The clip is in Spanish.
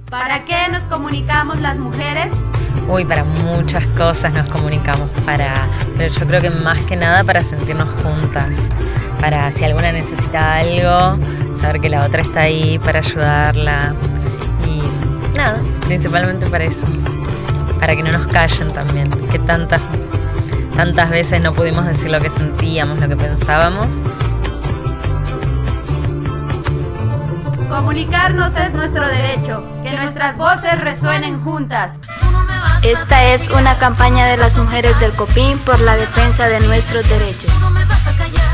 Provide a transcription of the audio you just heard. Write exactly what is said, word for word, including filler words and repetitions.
¿Para qué nos comunicamos las mujeres? Uy, para muchas cosas nos comunicamos, para, pero yo creo que más que nada para sentirnos juntas, para si alguna necesita algo, saber que la otra está ahí para ayudarla y nada, principalmente para eso, para que no nos callen también, que tantas, tantas veces no pudimos decir lo que sentíamos, lo que pensábamos. Comunicarnos es nuestro derecho, que nuestras voces resuenen juntas. Esta es una campaña de las mujeres del Copín por la defensa de nuestros derechos.